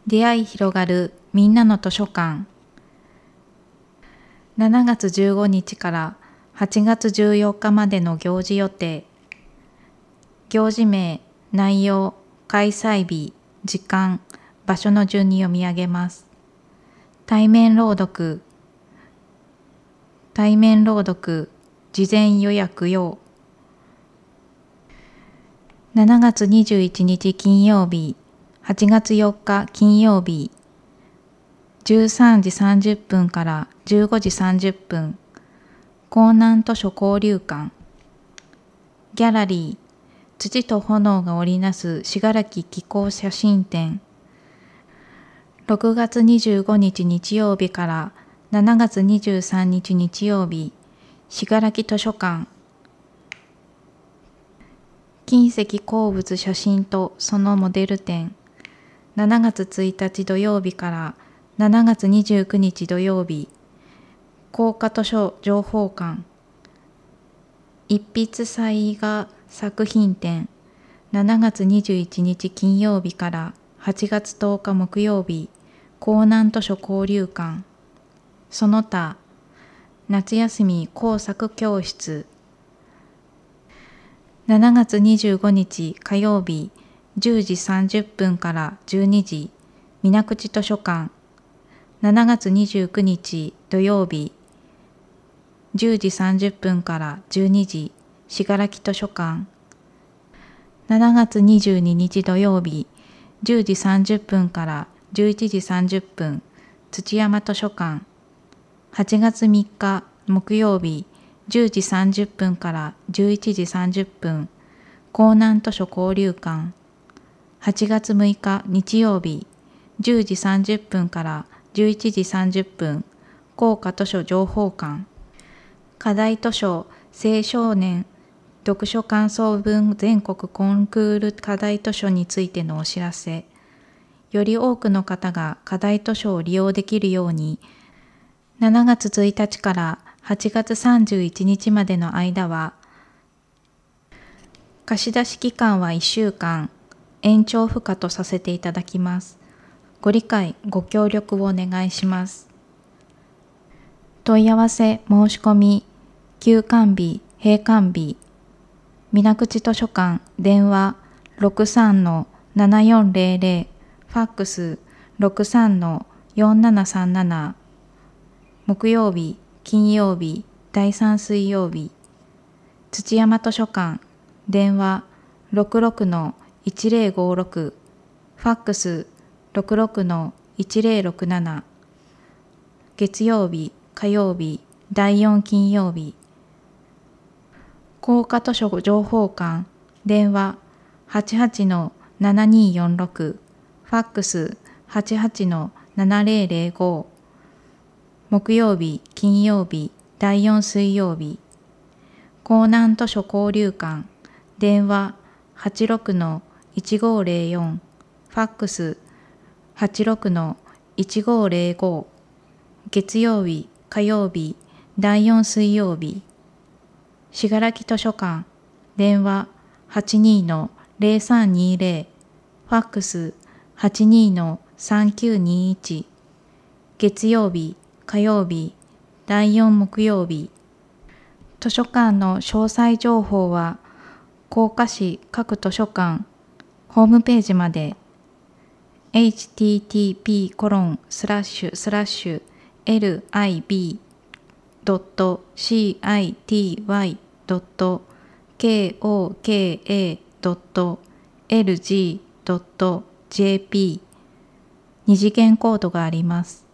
出会い広がるみんなの図書館。7月15日から8月14日までの行事予定。行事名、内容、開催日、時間、場所の順に読み上げます。対面朗読、事前予約用。7月21日金曜日、8月4日金曜日、13時30分から15時30分、江南図書交流館。ギャラリー、土と炎が織りなす信楽気候写真展。6月25日日曜日から7月23日日曜日、信楽図書館。近石鉱物写真とそのモデル展。7月1日土曜日から7月29日土曜日、高架図書情報館。一筆絵画作品展。7月21日金曜日から8月10日木曜日、江南図書交流館。その他、夏休み工作教室。7月25日火曜日、10時30分から12時、水口図書館。7月29日土曜日、10時30分から12時、信楽図書館。7月22日土曜日、10時30分から11時30分、土山図書館。8月3日木曜日、10時30分から11時30分、江南図書交流館。8月6日日曜日、10時30分から11時30分、高架図書情報館。課題図書青少年読書感想文全国コンクール課題図書についてのお知らせ。より多くの方が課題図書を利用できるように、7月1日から8月31日までの間は、貸し出し期間は1週間、延長不可とさせていただきます。ご理解、ご協力をお願いします。問い合わせ、申し込み、休館日、閉館日、水口図書館、電話 63-7400、ファックス 63-4737、木曜日、金曜日、第3水曜日、土山図書館、電話 66-1056、ファックス 66-1067、月曜日、火曜日、第4金曜日、高架図書情報館、電話 88-7246、ファックス 88-7005、木曜日、金曜日、第4水曜日、江南図書交流館、電話 86-1504、ファックス 86-1505、月曜日、火曜日、第4水曜日、信楽図書館、電話 82-0320、ファックス 82-3921、月曜日、火曜日、第4木曜日。図書館の詳細情報は、甲賀市各図書館ホームページまで http://lib.city.koka.lg.jp 二次元コードがあります。